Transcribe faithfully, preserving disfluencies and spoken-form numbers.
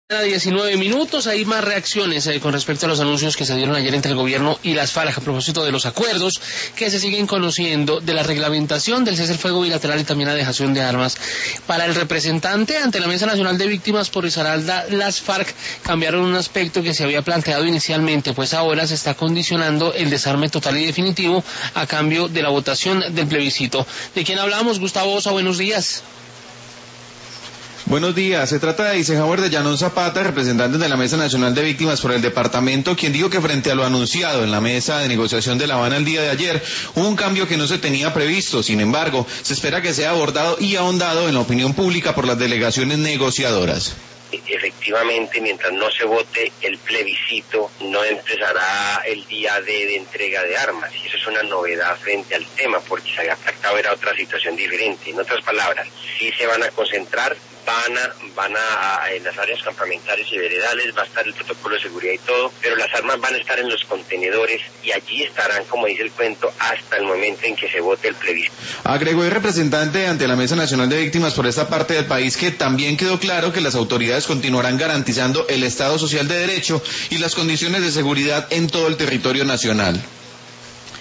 A diecinueve minutos, hay más reacciones eh, con respecto a los anuncios que se dieron ayer entre el gobierno y las FARC a propósito de los acuerdos que se siguen conociendo de la reglamentación del cese al fuego bilateral y también la dejación de armas. Para el representante ante la Mesa Nacional de Víctimas por Risaralda, las FARC cambiaron un aspecto que se había planteado inicialmente, pues ahora se está condicionando el desarme total y definitivo a cambio de la votación del plebiscito. ¿De quién hablamos? Gustavo Osa, buenos días. Buenos días, se trata de Eisenhower de Llanón Zapata, representante de la Mesa Nacional de Víctimas por el departamento, quien dijo que frente a lo anunciado en la mesa de negociación de La Habana el día de ayer, hubo un cambio que no se tenía previsto. Sin embargo, se espera que sea abordado y ahondado en la opinión pública por las delegaciones negociadoras. Efectivamente, mientras no se vote el plebiscito, no empezará el día de, de entrega de armas, y eso es una novedad frente al tema, porque se había pactado era otra situación diferente. En otras palabras, sí se van a concentrar, van a, van a, a en las áreas campamentales y veredales, va a estar el protocolo de seguridad y todo, pero las armas van a estar en los contenedores y allí estarán, como dice el cuento, hasta el momento en que se vote el plebiscito. Agregó el representante ante la Mesa Nacional de Víctimas por esta parte del país que también quedó claro que las autoridades continuarán garantizando el Estado Social de Derecho y las condiciones de seguridad en todo el territorio nacional.